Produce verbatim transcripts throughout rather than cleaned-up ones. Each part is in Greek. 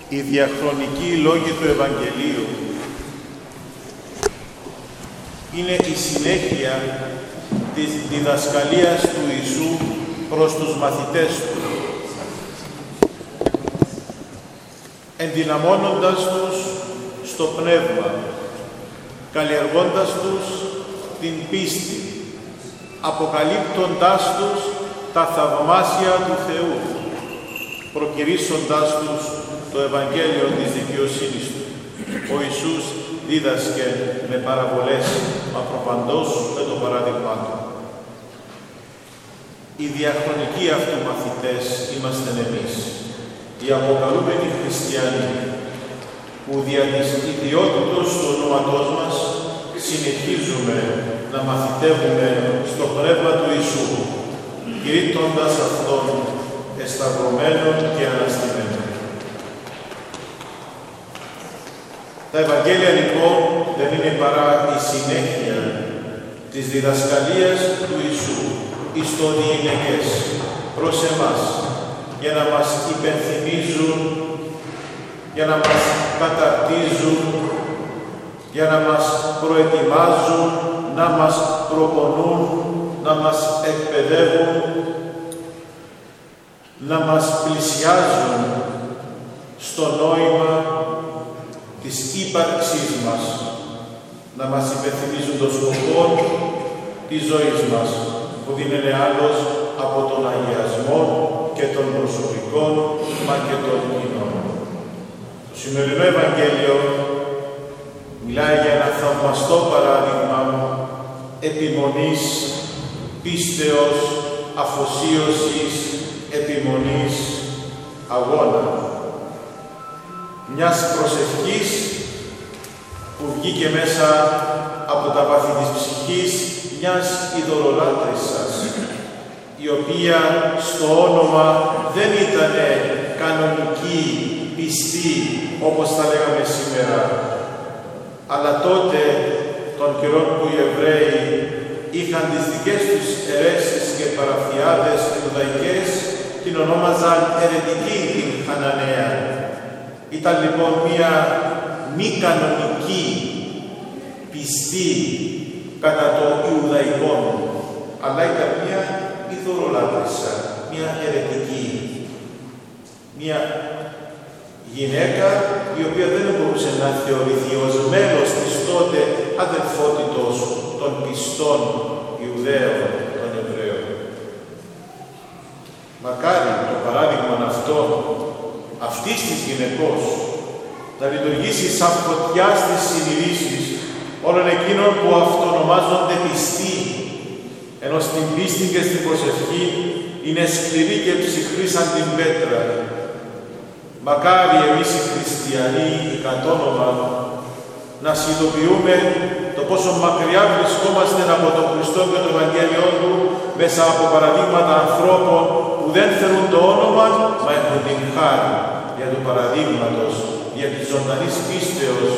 Οι διαχρονικοί λόγοι του Ευαγγελίου είναι η συνέχεια της διδασκαλίας του Ιησού προς τους μαθητές του, ενδυναμώνοντας τους στο πνεύμα, καλλιεργώντας τους την πίστη, αποκαλύπτοντάς τους τα θαυμάσια του Θεού, προκηρύσσοντάς τους το Ευαγγέλιο της δικαιοσύνης του. Ο Ιησούς δίδασκε με παραβολές, μα προπαντός με το παράδειγμά του. Οι διαχρονικοί αυτού μαθητές είμαστε εμείς, οι αποκαλούμενοι χριστιανοί, που δια της ιδιότητος του ονόματός μας συνεχίζουμε να μαθητεύουμε στο πνεύμα του Ιησού, κηρύττοντας Αυτόν εσταυρωμένον και αναστημένον. Τα Ευαγγέλια λοιπόν δεν είναι παρά η συνέχεια της διδασκαλίας του Ιησού εις το διηνεκές προς εμάς, για να μας υπενθυμίζουν, για να μας καταρτίζουν, για να μας προετοιμάζουν, να μας προπονούν, να μας εκπαιδεύουν, να μας πλησιάζουν στο νόημα της ύπαρξής μας, να μας υπενθυμίζουν τον σκοπό της ζωής μας, που δεν είναι άλλος από τον αγιασμό και των προσωπικών, μα και των κοινών. Το σημερινό Ευαγγέλιο μιλάει για ένα θαυμαστό παράδειγμα επιμονής, πίστεως, αφοσίωσης, επιμονής, αγώνα. Μιας προσευχής που βγήκε μέσα από τα βάθη της ψυχής μιας ειδωλολάτρισσας, η οποία στο όνομα δεν ήταν κανονική, πιστή, όπως τα λέγαμε σήμερα, αλλά τότε των καιρών που οι Εβραίοι είχαν τις δικές τους αιρέσεις και παραφιάδες ιουδαϊκές, την ονόμαζαν αιρετική την Χαναναία. Ήταν λοιπόν μία μη κανονική πιστή κατά το Ιουδαϊκό, αλλά ήταν μία ειδωλολάτρισσα, μία αιρετική, μία γυναίκα η οποία δεν μπορούσε να θεωρηθεί ως μέλος της τότε αδελφότητος των πιστών Ιουδαίων, των Εβραίων. Μακάρι το παράδειγμα αυτό αυτής της γυναικός να λειτουργήσει σαν φωτιά στις συνειδήσεις όλων εκείνων που αυτονομάζονται πιστοί, ενώ στην πίστη και στην προσευχή είναι σκληρή και ψυχρή σαν την πέτρα. Μακάρι εμείς οι χριστιανοί, οι κατόνομα, να συνειδητοποιούμε το πόσο μακριά βρισκόμαστε από τον Χριστό και το Ευαγγέλιο Του μέσα από παραδείγματα ανθρώπων που δεν θέλουν το όνομα, μα έχουν την χάρη για του παραδείγματος, για της ζωντανής πίστεως.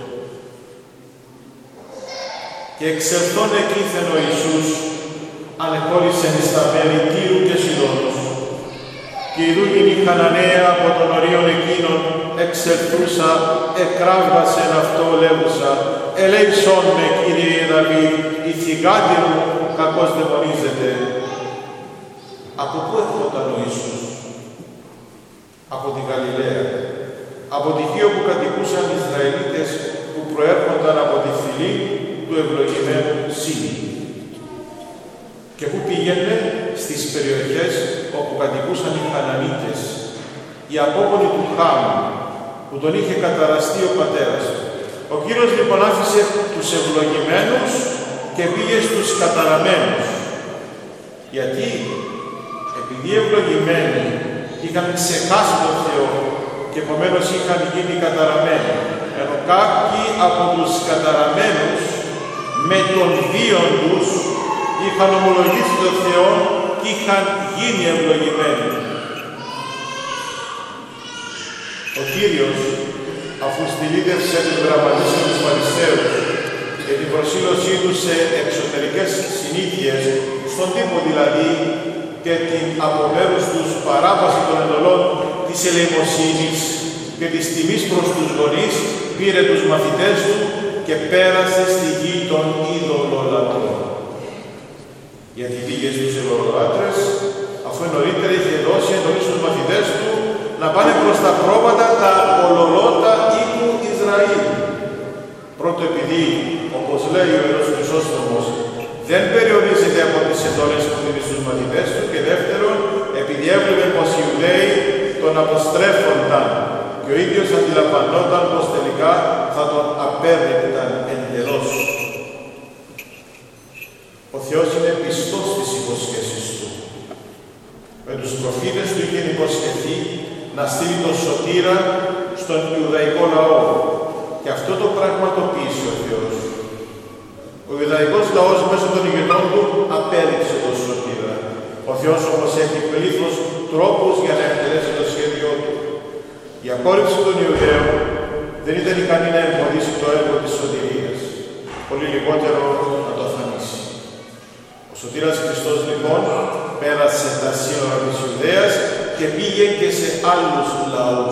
Και εξελθόν εκείθεν ο Ιησούς, ανεχώρησεν εις τα μέρη Τύρου και Σιδώνος. Και ειδούγην η Χαναναία από των ορίων εκείνων εξελθούσα, εκράβγασεν αυτό λέγουσα, ελέησόν με, Κύριε Δαβίδ, η θυγάτη μου κακώς δαιμονίζεται. Από πού ερχόταν ο Ιησούς? Από την Γαλιλαία, από τη γη όπου κατοικούσαν οι Ισραηλίτες που προέρχονταν από τη φυλή του ευλογημένου Σίνη. Και πού πήγαινε? Στις περιοχές όπου κατοικούσαν οι Χανανίτες, οι απόγονοι του Χάμου, που τον είχε καταραστεί ο πατέρας του. Ο Κύριος λοιπόν άφησε τους ευλογημένους και πήγε στους καταραμένους. Γιατί? Επειδή οι ευλογημένοι είχαν ξεχάσει τον Θεό και επομένως είχαν γίνει καταραμένοι, ενώ κάποιοι από τους καταραμένους με τον βίον τους είχαν ομολογήσει τον Θεό και είχαν γίνει ευλογημένοι. Ο Κύριος, αφού στυλίδευσε την γραμματίση των Φαρισαίους και την προσήλωσή του σε εξωτερικές συνήθειες, στον τύπο δηλαδή, και την από μέρους τους παράβαση των εντολών της ελεημοσύνης, και της τιμής προς τους γονείς πήρε τους μαθητές του και πέρασε στη γη των ειδωλολατρών. Γιατί πήγε στους ειδωλολάτρες, αφού νωρίτερα είχε δώσει εντολή στους μαθητές του να πάνε προς τα πρόβατα τα ολολότα οίκου Ισραήλ. Πρώτο, επειδή, όπως λέει ο Ιερός Χρυσόστομος, δεν περιορίζεται από τις εντολές που δίνει στους μαθητές του, και δεύτερον, επειδή έβλεπε πως οι Ιουδαίοι τον αποστρέφονταν και ο ίδιος αντιλαμβανόταν πως τελικά θα τον απέρριπταν εντελώς. Ο Θεός είναι πιστός στις υποσχέσεις του. Με τους προφήτες του είχε υποσχεθεί να στείλει τον σωτήρα στον Ιουδαϊκό λαό. Και αυτό το πραγματοποίησε ο Θεός. Ο Ιουδαϊκός λαός μέσω των ηγετών του απέδειξε τον σωτήρα. Ο Θεός όμως έχει πλήθος τρόπους για να εκτελέσει το σχέδιό του. Η απόρριψη των Ιουδαίων δεν ήταν ικανή να εμποδίσει το έργο της σωτηρίας, πολύ λιγότερο να το αφανίσει. Ο σωτήρας Χριστός λοιπόν πέρασε τα σύνορα της Ιουδαίας και πήγε και σε άλλους λαούς.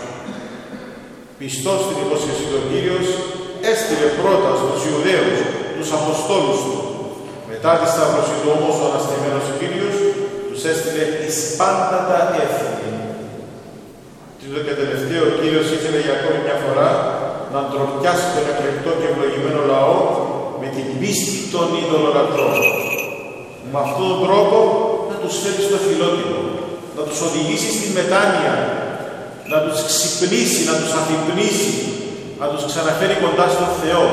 Πιστός στην υπόσχεση του Κύριος, έστειλε πρώτα στους Ιουδαίους τους Αποστόλους του. Μετά τη σταύρωση του όμως ο αναστημένος Κύριος τους έστειλε εις πάντα τα έθνη. Τρίτο και τελευταίο, ο Κύριος ήθελε για ακόμη μια φορά να ντροπιάσει τον εκλεκτό και ευλογημένο λαό με την πίστη των ειδωλολατρών. Με αυτόν τον τρόπο να τους φέρει στο φιλότιμο, να τους οδηγήσει στη μετάνοια, να τους ξυπνήσει, να τους αφυπνήσει, να τους ξαναφέρει κοντά στον Θεό.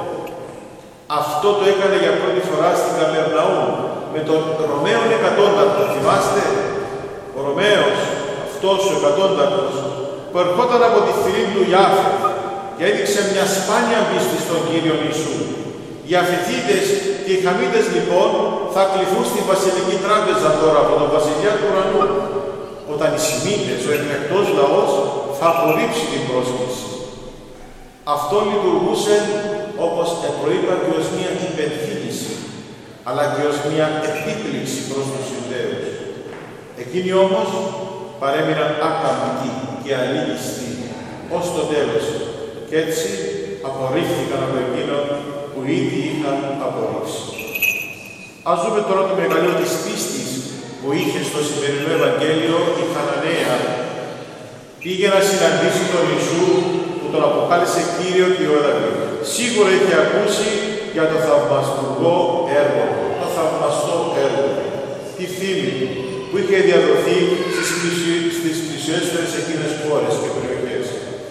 Αυτό το έκανε για πρώτη φορά στην Καπερναούμ με τον Ρωμαίον εκατόνταρχο. Θυμάστε, ο Ρωμαίος, αυτός ο εκατόνταρχος, που ερχόταν από τη θηρή του Ιάφετ και έδειξε μια σπάνια πίστη στον Κύριο Ιησού. Οι Αφετίτες και οι Χαμίτες λοιπόν θα κληθούν στην βασιλική τράπεζα τώρα από τον βασιλιά του ουρανού, όταν οι Σημίτες, ο εκλεκτός λαός, θα απορρίψει την πρόσκληση. Αυτό λειτουργούσε, όπως προείπα, και ως μια υπενθύμηση, αλλά και ως μια επίπληξη προς τους Ιουδαίους. Εκείνοι όμως παρέμειναν άκαμπτοι και αλήγιστοι ως το τέλος, και έτσι απορρίφθηκαν από εκείνον που ήδη είχαν απορρίψει. Ας δούμε τώρα το μεγαλείο της πίστης που είχε στο σημερινό Ευαγγέλιο η Χαναναία. Πήγε να συναντήσει τον Ιησού που τον αποκάλεσε Κύριο και Ιωδαβή. Σίγουρα είχε ακούσει για το θαυμαστουργό έργο, το θαυμαστό έργο, τη φήμη που είχε διαδοθεί στις, πλησι... στις πλησιέστερες εκείνες χώρες και περιοχές.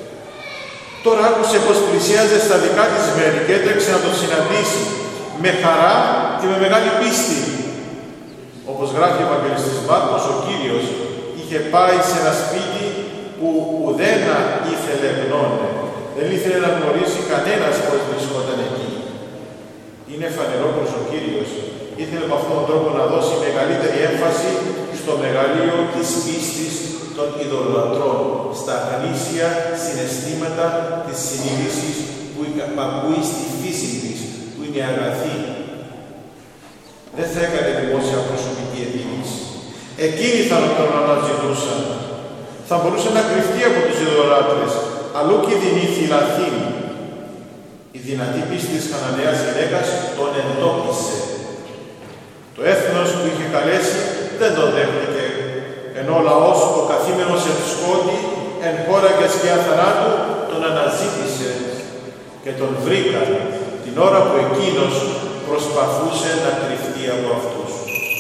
Τώρα άκουσε πως πλησίαζε στα δικά της μέρη και έτρεξε να τον συναντήσει με χαρά και με μεγάλη πίστη. Όπως γράφει ο Ευαγγελιστής Μάρκος, ο Κύριος είχε πάει σε ένα σπίτι που ουδένα ήθελε γνώνε. Δεν ήθελε να γνωρίσει κανένας πως βρισκόταν εκεί. Είναι φανερό πως ο Κύριος ήθελε με αυτόν τον τρόπο να δώσει μεγαλύτερη έμφαση στο μεγαλείο της πίστης των ειδωλολατρών, στα γνήσια συναισθήματα της συνείδησης που ακούει στη φύση της, που είναι αγαθή. Δεν θα έκανε δημόσια προσωπική επίλυση. Εκείνοι θα τον αναζητούσαν. Θα μπορούσε να κρυφτεί από τους ειδωλολάτρες, αλλού κινδυνή θυλαθήνη. Η δυνατή πίστη της Χαναναίας γυναίκας τον εντόπισε. Το έθνος που είχε καλέσει δεν τον δέχτηκε, ενώ ο λαός, ο καθήμενος εν σκότη, εν χώρα και σκιά θανάτου, τον αναζήτησε και τον βρήκα την ώρα που εκείνος προσπαθούσε να κρυφτεί από αυτούς.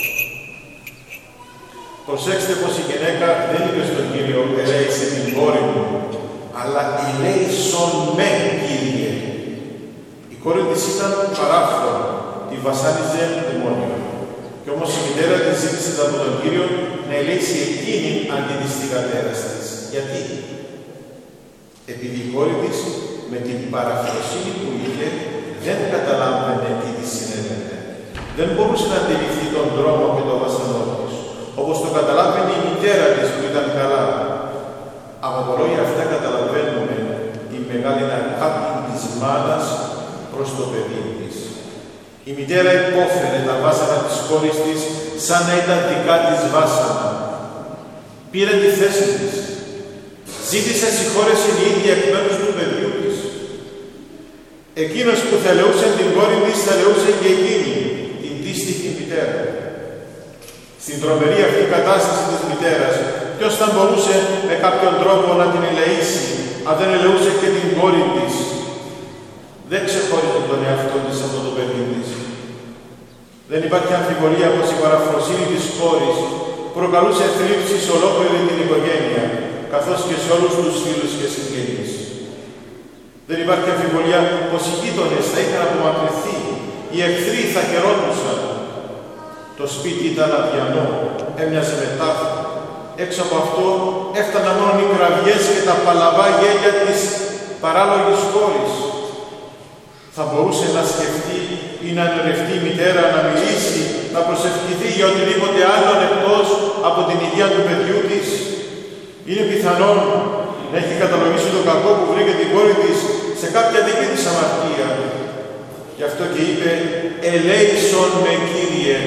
Προσέξτε πως η γυναίκα δεν είπε στον Κύριο «ελέησε την κόρη μου», αλλά «ελέησον με, Κύριε». Η κόρη της ήταν παράφρονα, τη βασάνιζε δαιμόνιο. Κι όμως η μητέρα της ζήτησε από τον Κύριο να ελέησει εκείνη αντί της θυγατέρας της. Γιατί? Επειδή η κόρη της με την παραφροσύνη που είχε δεν καταλάβαινε τι της συνέβαινε. Δεν μπορούσε να αντιληφθεί τον δρόμο και το βασανό της, όπως το καταλάβαινε η μητέρα της που ήταν καλά. Από τα λόγια αυτά καταλαβαίνουμε τη μεγάλη αγάπη της μάνας προς το παιδί της. Η μητέρα υπόφερε τα βάσανα της κόρης της σαν να ήταν δικά της βάσανα. Πήρε τη θέση της. ζήτησε συγχώρεση η ίδια εκ μέρους του παιδιού της. Εκείνος που θελεούσε την κόρη της, θελεούσε και εκείνη, την δύστιχη μητέρα. Στην τρομερή αυτή κατάσταση της μητέρας, ποιος θα μπορούσε με κάποιον τρόπο να την ελεήσει, αν δεν ελεούσε και την κόρη της? Δεν ξεχώριζε τον εαυτό της από το παιδί της. Δεν υπάρχει αμφιβολία πως η παραφροσύνη της κόρης προκαλούσε θλίψη σε ολόκληρη την οικογένεια, καθώς και σε όλους τους φίλους και συγγενείς. Δεν υπάρχει αμφιβολία πως οι γείτονες θα είχαν απομακρυνθεί, οι εχθροί θα χαιρόντουσαν. Το σπίτι ήταν αδιανό, έμοιαζε με τάφο. Έξω από αυτό έφταναν μόνο οι κραυγές και τα παλαβά γέλια της παράλογης κόρης. Θα μπορούσε να σκεφτεί ή να ονειρευτεί η μητέρα, να μιλήσει, να προσευχηθεί για οτιδήποτε άλλο εκτός από την υγεία του παιδιού της? Είναι πιθανόν να έχει καταλογίσει το κακό που βρήκε την κόρη της σε κάποια δική της αμαρτία. Γι' αυτό και είπε «Ελέησον με, Κύριε».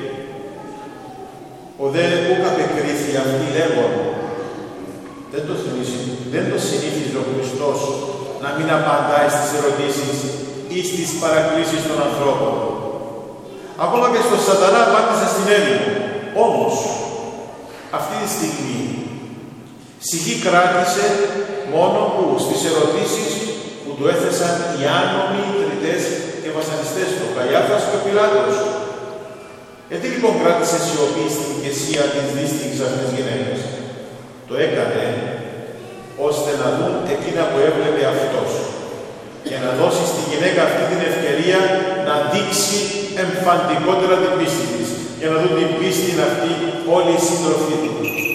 Ο δε ούκ απεκρίθη αυτή λέγον. Δεν το, δεν το συνήθιζε ο Χριστός να μην απαντάει στις ερωτήσεις ή στις παρακλήσεις των ανθρώπων. Ακόμα και στο Σατανά απάντησε στην Έλληνο. Όμως, αυτή τη στιγμή, σιγή κράτησε μόνο που στις ερωτήσεις που του έθεσαν οι άνομοι τριτές και βασανιστές του, ο Καϊάφας και ο Πιλάτος. Γιατί λοιπόν κράτησε σιωπή στην ηγεσία της δύστιχης αυτής γυναίκας? Το έκανε ώστε να δουν εκείνα που έβλεπε αυτός, για να δώσει στη γυναίκα αυτή την ευκαιρία να δείξει εμφαντικότερα την πίστη της, για να δουν την πίστη αυτή όλοι οι σύντροφοι του.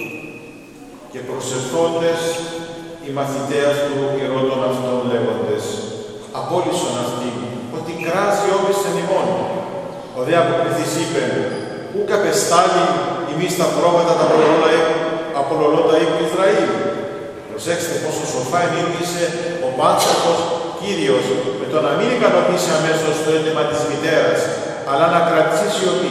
Και προσευχόντες οι μαθητές του ηρώντων αυτών λέγοντες, απόλυσον αυτή, ότι κράζει όπισθεν ημών. Ο δε αποκριθής είπε, ούκ απεστάλλει ημείς τα πρόβατα τα απολολώτα οίκου Ισραήλ. Προσέξτε πόσο σοφά ενήργησε ο Πάνσαρχος Κύριος με το να μην ικανοποιήσει αμέσως το αίτημα της μητέρας, αλλά να κρατήσει σιωπή.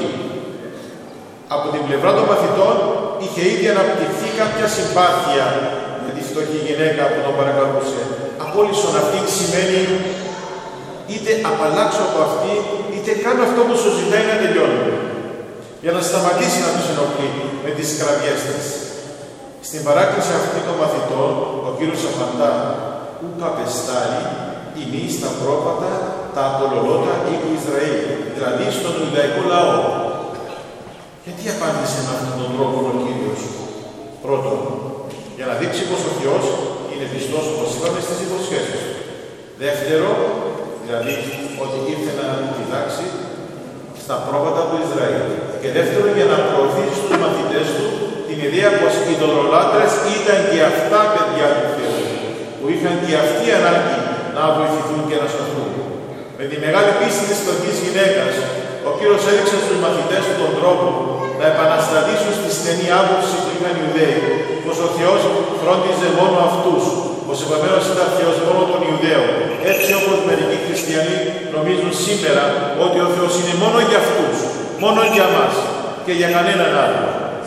Από την πλευρά των μαθητών είχε ήδη αναπτυχθεί κάποια συμπάθεια με τη φτωχή γυναίκα που τον παρακαλούσε. Απόλυσον αυτή σημαίνει είτε απαλλάξω από αυτή, είτε κάνω αυτό που σου ζητάει να τελειώνει, για να σταματήσει να τους ενοχλεί με τις κραυγές της. Στην παράκληση αυτή των μαθητών, ο Κύριος απαντά, ούκ απεστάλλει ημείς τα πρόβατα, τα απολολώτα οίκου Ισραήλ, δηλαδή στον Ιουδαϊκό λαό. Γιατί απάντησε με αυτόν τον τρόπο ο Κύριος? Πρώτον, για να δείξει πως ο Θεός είναι πιστός, όπως είπαμε, στις υποσχέσεις του. Δεύτερο, δηλαδή ότι ήρθε να διδάξει στα πρόβατα του Ισραήλ. Και δεύτερον, για να προωθήσει στους μαθητές του την ιδέα πως οι ειδωλολάτρες ήταν και αυτά παιδιά του Θεού, που είχαν και αυτοί ανάγκη να βοηθηθούν και να σωθούν. Με τη μεγάλη πίστη της φτωχής γυναίκας, ο Κύριος έδειξε στους μαθητές του τον τρόπο να επαναστατήσουν στη στενή άποψη που είχαν οι Ιουδαίοι, πως ο Θεός φρόντιζε μόνο αυτούς, πως επομένως ήταν Θεός μόνο των Ιουδαίων. Έτσι όπως μερικοί χριστιανοί νομίζουν σήμερα ότι ο Θεός είναι μόνο για αυτούς, μόνο για μας και για κανέναν άλλο.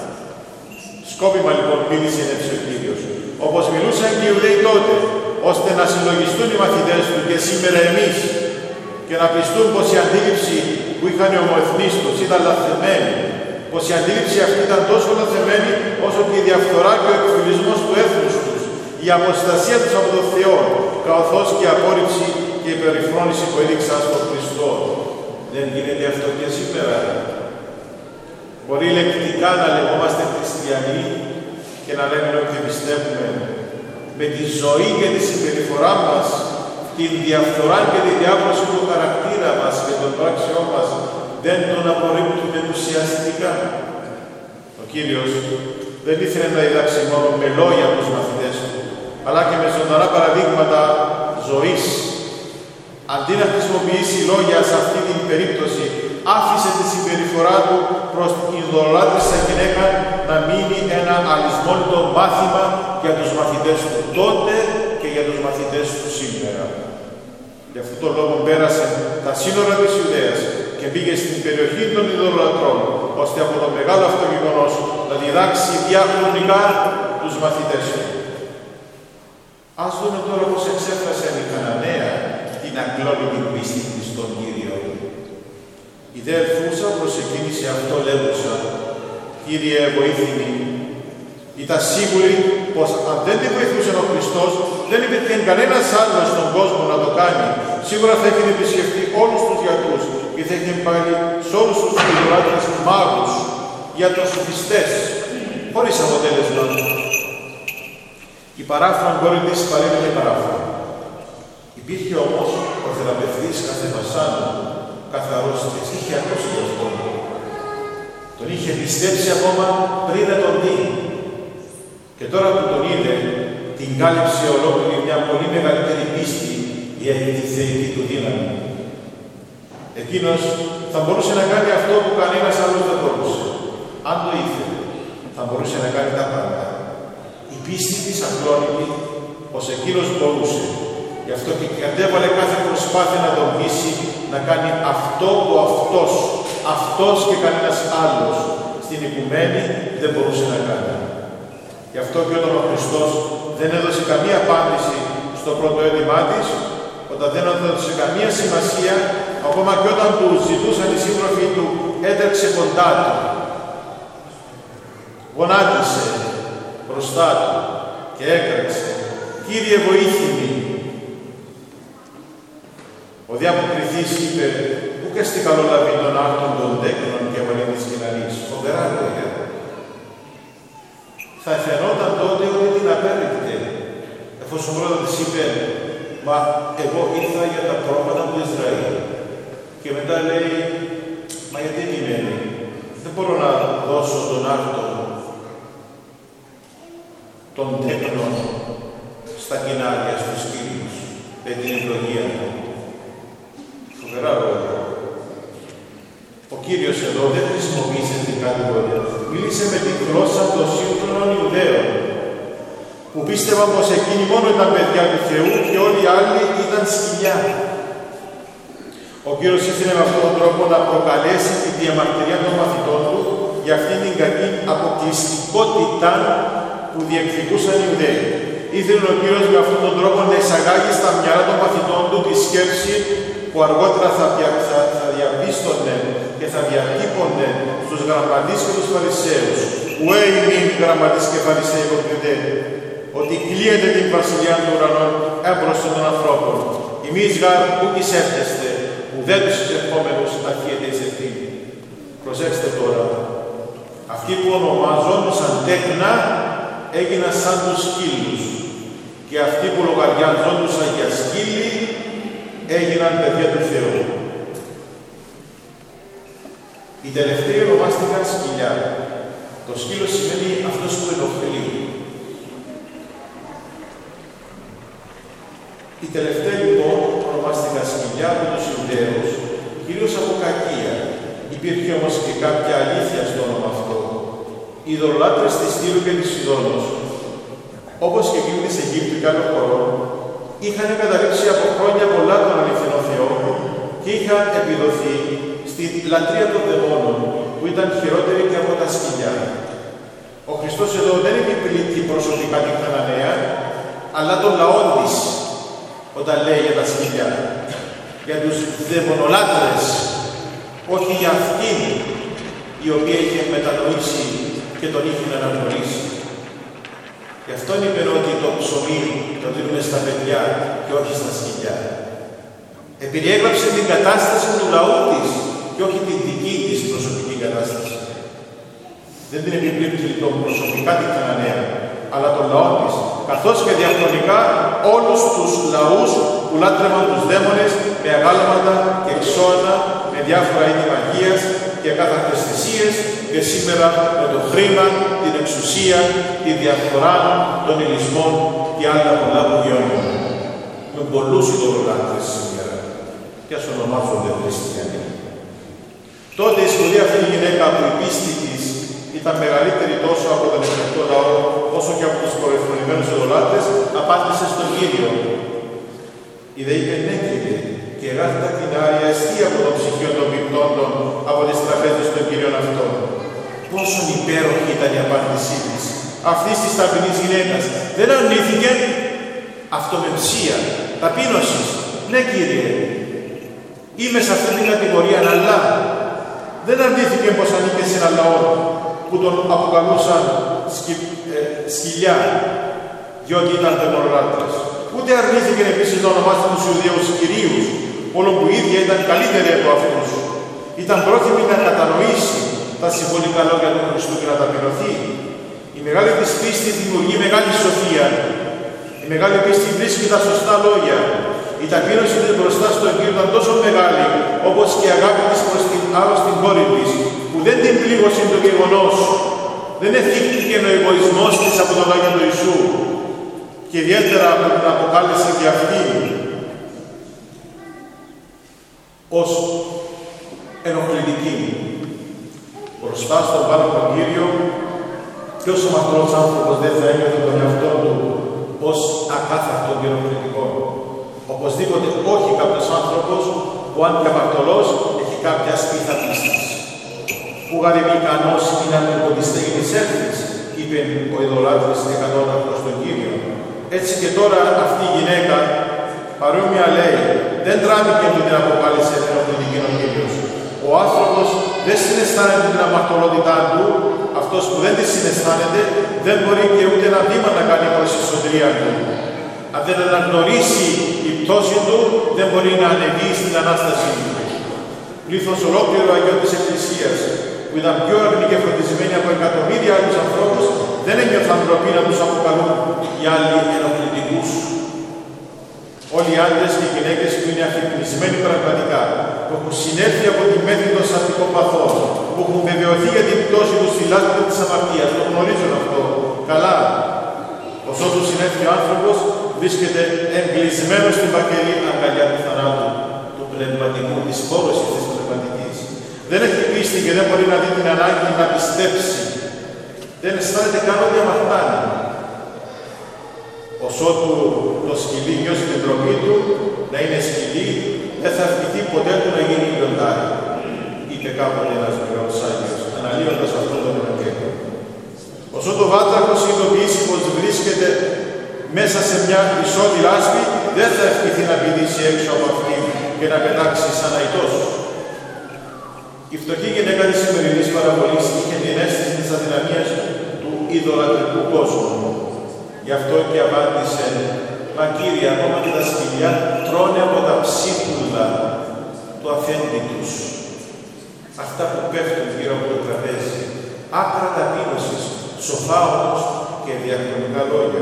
Σκόπιμα λοιπόν μίλησε έτσι ο Κύριος, όπως μιλούσαν και οι Ιουδαίοι τότε, ώστε να συλλογιστούν οι μαθητές του και σήμερα εμείς και να πιστούν πως η αντίληψη που είχαν οι ομοεθνείς τους ήταν λαθεμένη, πως η αντίληψη αυτή ήταν τόσο λαθεμένη όσο και η διαφθορά και ο εκφυλισμός του έθνους τους, η αποστασία τους από τον Θεό, καθώς και η απόρριψη και η περιφρόνηση που έδειξαν στον Χριστό. Δεν γίνεται αυτό και σήμερα? Μπορεί λεκτικά να λεγόμαστε χριστιανοί και να λέμε ότι πιστεύουμε. Με τη ζωή και τη συμπεριφορά μας, την διαφθορά και τη διάβρωση του χαρακτήρα μας και των πράξεών μας, δεν τον απορρίπτουμε ουσιαστικά. Ο Κύριος δεν ήθελε να διδάξει μόνο με λόγια τους μαθητές του, αλλά και με ζωντανά παραδείγματα ζωής. Αντί να χρησιμοποιήσει λόγια σε αυτή την περίπτωση, άφησε τη συμπεριφορά του προς την ειδωλολάτρησα γυναίκα να μείνει ένα αλυσμόνητο μάθημα για τους μαθητές του τότε και για τους μαθητές του σήμερα. Γι' αυτόν τον λόγο πέρασε τα σύνορα της Ιουδαίας και πήγε στην περιοχή των ειδωλολατρών, ώστε από το μεγάλο αυτό γεγονός να διδάξει διαχρονικά τους μαθητές του. Ας δούμε τώρα πώς εξέφρασε η Χαναναία την ακλόνητη πίστη της στον Κύριο. Η δε ελθούσα προσεκίνησε αυτό λέγουσα: Κύριε, βοήθημη. Ήταν σίγουρη πως αν δεν την βοηθούσε ο Χριστός, δεν υπήρχε κανένας άλλος στον κόσμο να το κάνει. Σίγουρα θα είχε επισκεφτεί όλους τους γιατρούς και θα είχε πάλι σε όλους τους ειδωλάτρες μάγους, για τους σοφιστές, χωρίς αποτέλεσμα. Η παράφρον μπορεί να παρέμεινε παράφρον. Υπήρχε όμως ο θεραπευτής κάθε βασάνου, καθαρός και είχε ακούσει γι' αυτό. Τον είχε πιστέψει ακόμα πριν να τον δει. Και τώρα που τον είδε, την κάλυψε ολόκληρη μια πολύ μεγαλύτερη πίστη για τη θεϊκή του δύναμη. Εκείνος θα μπορούσε να κάνει αυτό που κανένας άλλος δεν μπορούσε. Αν το ήθελε, θα μπορούσε να κάνει τα πάντα. Η πίστη της ακλόνητη, πως εκείνος μπορούσε. Γι' αυτό και κατέβαλε κάθε προσπάθεια να τον πείσει να κάνει αυτό που αυτός, αυτός και κανένας άλλος στην οικουμένη δεν μπορούσε να κάνει. Γι' αυτό και όταν ο Χριστός δεν έδωσε καμία απάντηση στο πρώτο αίτημά της, όταν δεν έδωσε καμία σημασία, ακόμα και όταν του ζητούσαν οι σύντροφοι του, έτρεξε κοντά του. Γονάτισε μπροστά του και έκραξε: Κύριε, βοήθημη. Ο διαποκριθής είπε: Πού και στη καλολαβή των άρτων των τέκνων και βαλήνης κοινωνής, φοβερά λόγια. Θα φαινόταν τότε ότι την απέριπτε, εφόσον πρώτα της είπε: Μα εγώ ήρθα για τα πρόβατα του Ισραήλ. Και μετά λέει: Μα γιατί επιμένει, δεν μπορώ να δώσω τον άρτο των τέκνων στα κοινάρια, στους Κύριους, με την ευλογία του. Φοβερά λόγια. Ο Κύριος εδώ δεν χρησιμοποίησε την κατηγορία. Μίλησε με τη γλώσσα των σύγχρονων Ιουδαίων, που πίστευαν πως εκείνοι μόνο ήταν παιδιά του Θεού και όλοι οι άλλοι ήταν σκυλιά. Ο Κύριος ήθελε με αυτόν τον τρόπο να προκαλέσει τη διαμαρτυρία των μαθητών του για αυτήν την κακή αποκλειστικότητα που διεκδικούσαν οι Ιουδαίοι. Ήθελε ο Κύριος με αυτόν τον τρόπο να εισαγάγει στα μυαλά των μαθητών του τη σκέψη που αργότερα θα, δια, θα, θα διαπίστωνε και θα διατύπωνε στους γραμματείς και τους Φαρισαίους. Ουέ ημίν γραμματείς και Φαρισαίοι υποκριτέ, ότι κλείεται την βασιλιά των ουρανών έμπρος των ανθρώπων. Εμείς γάρ ουκ εισέρχεστε, ουδέ τους εισερχόμενους αρχίεται εις ευθύνη. Προσέξτε τώρα. Αυτοί που ονομαζόντουσαν τέκνα έγιναν σαν τους σκύλους. Και αυτοί που λογαριαζόντουσαν για σκύλοι έγιναν παιδιά του Θεού. Οι τελευταίοι ονομάστηκαν σκυλιά. Το σκύλο σημαίνει αυτός που ενοχλεί. Οι τελευταίοι λοιπόν ονομάστηκαν σκυλιά από τους Ιουδαίους, κυρίως από κακία. Υπήρχε όμως και κάποια αλήθεια στο όνομα αυτό. Οι ειδωλολάτρες της Τύρου και της Σιδώνος, όπως και εκείνοι της Αιγύπτου και άλλων χωρών, είχαν καταλήξει από χρόνια πολλά τον αληθινό Θεό και είχαν επιδοθεί στην λατρεία των δαιμόνων, που ήταν χειρότερη και από τα σκυλιά. Ο Χριστός εδώ δεν επιπλήττει προσωπικά την Χαναναία, αλλά τον λαό της, όταν λέει για τα σκυλιά, για τους δαιμονολάτρες, όχι για αυτήν η οποία είχε μετανοήσει και τον είχε αναγνωρίσει. Γι' αυτό είπε ότι το ψωμί το δίνουμε στα παιδιά και όχι στα σκυλιά. Περιέγραψε την κατάσταση του λαού της και όχι την δική της προσωπική κατάσταση. Δεν την επιπλήκτει λοιπόν προσωπικά την Χαναναία, αλλά τον λαό της, καθώς και διαχρονικά όλους τους λαούς που λάτρευαν τους δαίμονες με αγάλματα και ξώνα, με διάφορα είδη μαγείας και κάθαρτες θυσίες, και σήμερα με το χρήμα, την εξουσία, τη διαφθορά των ηλισμών και άλλα πολλά που βιώνουν. Με πολλούς ειδωλολάτρες σήμερα, και ας ονομάζονται χριστιανοί. Τότε η σχολή αυτή η γυναίκα που η πίστη της ήταν μεγαλύτερη τόσο από τον εθνικό λαό, όσο και από τους προεφρονημένους ειδωλάτρες, απάντησε στον Κύριο. Η δε είπε ναι, Κύριε, και εγγράφει τα κτηνάρια εστί από των ψυχίων των πυπτόντων από τις τραπέζες των Κύριων αυτών. Πόσο υπέροχη ήταν η απάντησή της, αυτής της ταπεινής γυναίκας. Δεν αρνήθηκε, αυτομεψία, ταπείνωση. Ναι, Κύριε, είμαι σε αυτή την κατηγορία, αλλά δεν αρνήθηκε πως ανήκε σε ένα λαό που τον αποκαλούσαν σκυ, ε, σκυλιά, διότι ήταν δαιμονολάτρας. Ούτε αρνήθηκε επίσης να ονομάσει τους Ιουδαίους κυρίους, όλων που η ίδια ήταν καλύτερη από αυτούς. Ήταν πρόθυμη να κατανοήσει τα συμβολικά λόγια του Χριστού και να ταπεινωθεί. Η μεγάλη της πίστη δημιουργεί μεγάλη σοφία. Η μεγάλη πίστη βρίσκει τα σωστά λόγια. Η ταπείνωση της μπροστά στον Κύριο ήταν τόσο μεγάλη, όπως και η αγάπη της προς την άρρωστη κόρη της, που δεν την πλήγωσε το γεγονός, δεν εθίχθηκε ο εγωισμός της από τα λόγια του Ιησού, και ιδιαίτερα από την αποκάλυψη και αυτή, ως ενοχλητική. Μπροστά στον πάροχο Κύριο, ποιος ο μακρός άνθρωπος δεν θα ένιωθε τον εαυτό του ως ακάθαρτο και ενοχλητικό. Οπωσδήποτε όχι κάποιος άνθρωπος που αν και αμαρτωλός έχει κάποια σπίθα πίστης. Που γαρεμεί ικανός είναι να τον κοντιστέγει της έρθης, είπε ο ειδωλάτρης εκατόναχος στον Κύριο. Έτσι και τώρα αυτή η γυναίκα παρόμοια λέει, δεν τράβηκε που την αποκάλυψε ενοχλητική ο Κύριος. Ο άνθρωπος δεν συναισθάνεται την αμαρτωλότητά του, αυτός που δεν τη συναισθάνεται δεν μπορεί και ούτε ένα βήμα να κάνει προς τη σωτηρία του. Αν δεν αναγνωρίσει η πτώση του, δεν μπορεί να ανεβεί στην Ανάστασή του. Πλήθος ολόκληρο Αγιών της Εκκλησίας, που ήταν πιο αγνοί και φροντισμένοι από εκατομμύρια άλλους ανθρώπους, δεν ένιωθαν ντροπή να τους αποκαλούν οι άλλοι ενοχλητικούς. Όλοι οι άντρες και οι γυναίκες που είναι αφυπνισμένοι πραγματικά, που έχουν συνέλθει από τη μέθη των σαντικών παθών, που έχουν βεβαιωθεί για την πτώση του στη λάσπη της αμαρτίας, το γνωρίζουν αυτό καλά. Όσο του συνέλθει ο άνθρωπος, βρίσκεται εγκλεισμένος στην πακελή αγκαλιά του θανάτου, του πνευματικού, της πόρωσης της πνευματικής. Δεν έχει πίστη και δεν μπορεί να δει την ανάγκη να πιστέψει. Δεν αισθάνεται καν ότι αμαρτάνει. Όσο του το σκυλί νιώσει την τροπή του, να είναι σκυλί, δεν θα ευχηθεί ποτέ του να γίνει λιοντάρι, είπε κάποτε ένας μεγάλος Άγιος, αναλύοντας αυτόν τον Ευαγγέλιο. Όσο το βάτραχο συνειδητοποιήσει πως βρίσκεται μέσα σε μια ισότη λάσπη, δεν θα ευχηθεί να πηδήσει έξω από αυτή και να πετάξει σαν αϊτός. Η φτωχή γυναίκα της σημερινής παραβολής είχε την αίσθηση της αδυναμίας του ειδωλατρικού κόσμου. Γι' αυτό και απάντησε, «Μα Κύριε, ακόμα και τα σκυλιά τρώνε από τα ψίχουλα του αφέντη τους». Αυτά που πέφτουν γύρω από το τραπέζι, άκρα ταπείνωσης, σοφά όμως και διαχρονικά λόγια.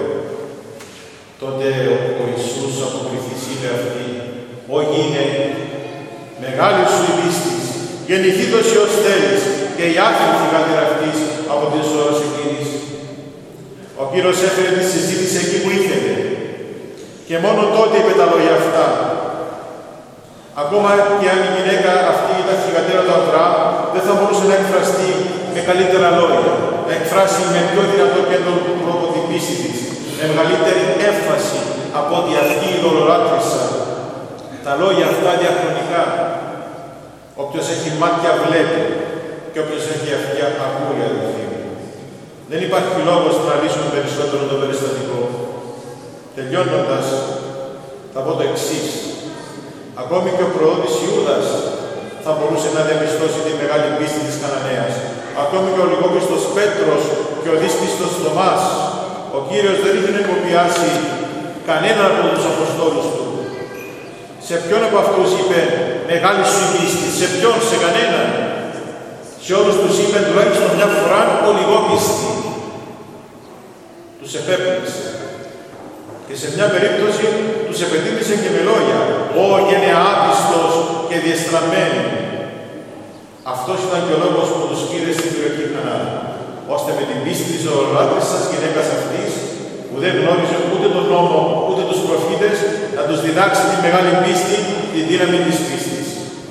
Τότε ο Ιησούς αποκριθής είπε αυτή, «Ω γύναι, μεγάλη σου η πίστης, γεννηθήτως ως θέλεις και η άφηνη γάτερα αυτής από τις ώρες εκείνης». Ο Κύριος έφερε τη συζήτηση εκεί που ήθελε και μόνο τότε είπε τα λόγια αυτά. Ακόμα και αν η γυναίκα αυτή ήταν θυγατέρα του Αβραάμ, δεν θα μπορούσε να εκφραστεί με καλύτερα λόγια, να εκφράσει με πιο δυνατό και έντονο τρόπο την πίστη της, με μεγαλύτερη έμφαση από ότι αυτή η ειδωλολάτρησα. Τα λόγια αυτά διαχρονικά. Όποιος έχει μάτια βλέπει και όποιος έχει αυτιά ακούει, αδελφοί. Δεν υπάρχει λόγος να λύσουμε περισσότερο το περιστατικό. Τελειώνοντας, θα πω το εξής. Ακόμη και ο προώδης Ιούδας θα μπορούσε να διαπιστώσει τη μεγάλη πίστη της Καναναίας. Ακόμη και ο λιγόπιστος Πέτρος και ο δύσπιστος Θωμάς. Ο Κύριος δεν είχε υποποιάσει κανέναν από τους Αποστόλους του. Σε ποιον από αυτούς είπε μεγάλη σου πίστη, σε ποιον, σε κανέναν. Σε όλους τους είπε τουλάχιστον μια φορά ο λιγόπιστη. Τους επέπληξε. Και σε μια περίπτωση τους επετίμησε και με λόγια. «Ω γενεάπιστος και διεστραμμένη». Αυτός ήταν και ο λόγος που τους πήρε στην περιοχή Κανάνα, ώστε με την πίστη της ειδωλολάτρισσας γυναίκας αυτής, που δεν γνώριζε ούτε τον νόμο ούτε τους προφήτες, να τους διδάξει τη μεγάλη πίστη, την δύναμη της πίστης.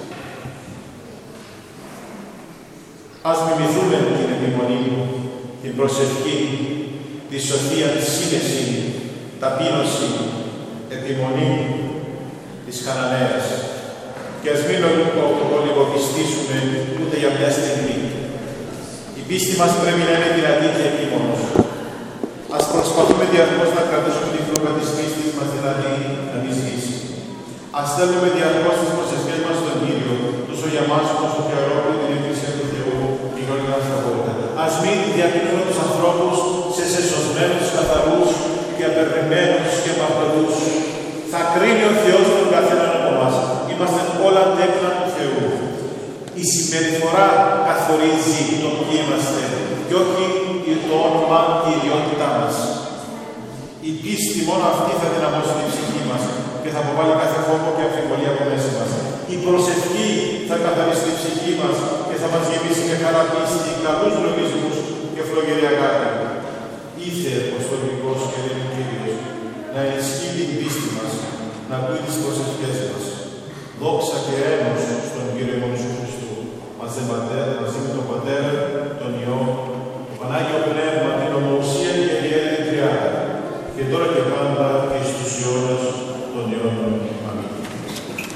Ας μιμηθούμε την επιμονή, την προσευχή, τη σοφία, τη σύνεση, ταπείνωση, επιμονή της Καναναίας. Και ας μην ολιγοπιστήσουμε ούτε για μια στιγμή. Η πίστη μας πρέπει να είναι δυνατή και επίμονος. Ας προσπαθούμε διαρκώς να κρατήσουμε την φλόγα της πίστης μας, δηλαδή να μην σβήσει. Ας στέλνουμε διαρκώς τις προσευχές μας στον Κύριο, τόσο για μας όσο και ολόκληρη την Εκκλησία του Θεού, η όλη μας σταθότητα. Ας μην διακρίνουμε τους ανθρώπους σε σεσωσμένους, καθαρούς και απερνημένους και παπαδούς. Θα κρίνει ο Θεός τον καθέναν από εμάς. Είμαστε όλα τέκνα του Θεού. Η συμπεριφορά καθορίζει το ποιοι είμαστε και όχι το όνομα και η ιδιότητά μας. Η πίστη μόνο αυτή θα δυναμώσει την ψυχή μας και θα αποβάλει κάθε φόβο και αμφιβολία από μέσα μας. Η προσευχή θα καθαρίσει την ψυχή μας και θα μας γεμίσει με χαρά πίστη, καλούς λογισμούς και φλογερή αγάπη. Ήθε ο στολικός και ο Κύριος να ενισχύει την πίστη μας, να ακούει τις προσευχές μας. Δόξα και ένος στον Κύριο ημών Ιησού Χριστού, μαζί με τον Πατέρα, τον Υιό, το Πανάγιο Πνεύμα, την ομοουσία και η Ιερή Τριάδα, και τώρα και πάντα